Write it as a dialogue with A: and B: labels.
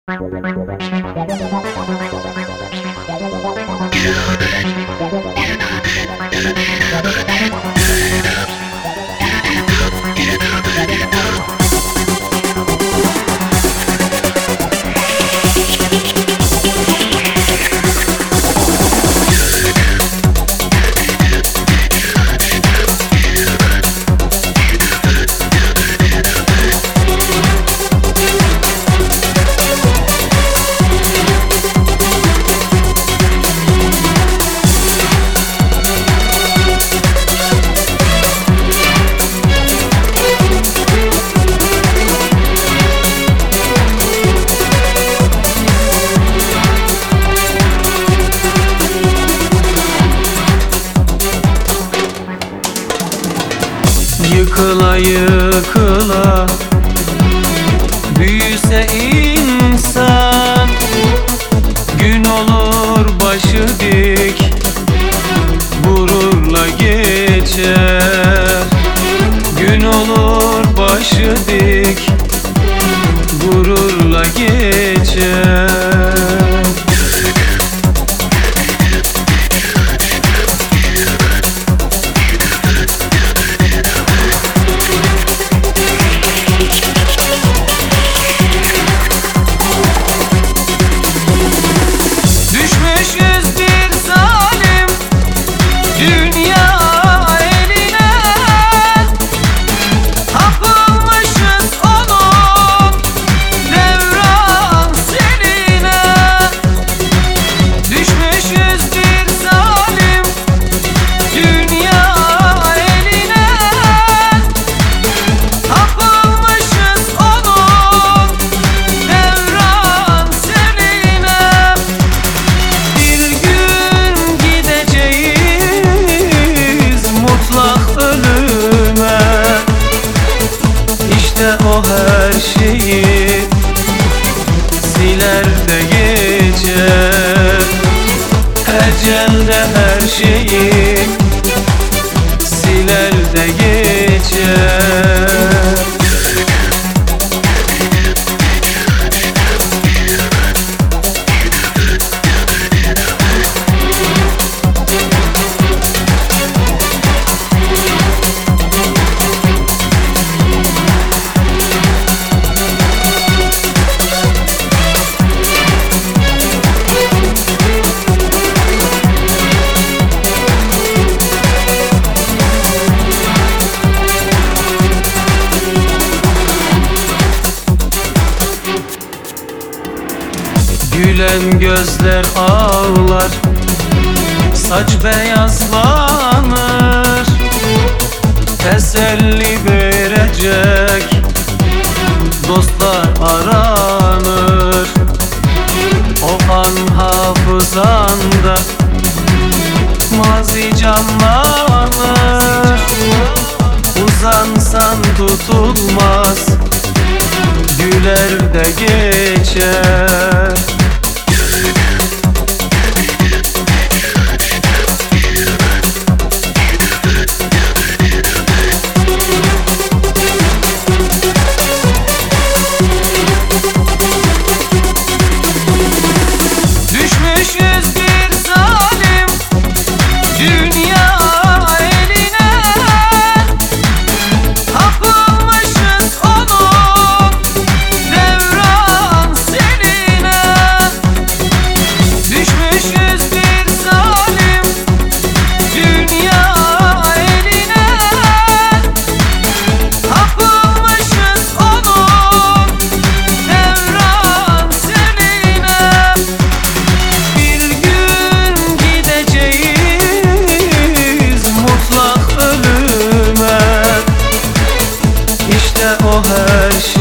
A: Yıkıla yıkıla büyüse insan, gün olur başı dik, gururla geçer. Gün olur başı dik, gururla geçer. O her şeyi siler de geçer. Ecel de her şeyi siler de geçer. Gülen gözler ağlar, saç beyazlanır. Teselli verecek dostlar aranır. O an hafızanda mazi canlanır. Uzansan tutulmaz, güler de geçer. O her şey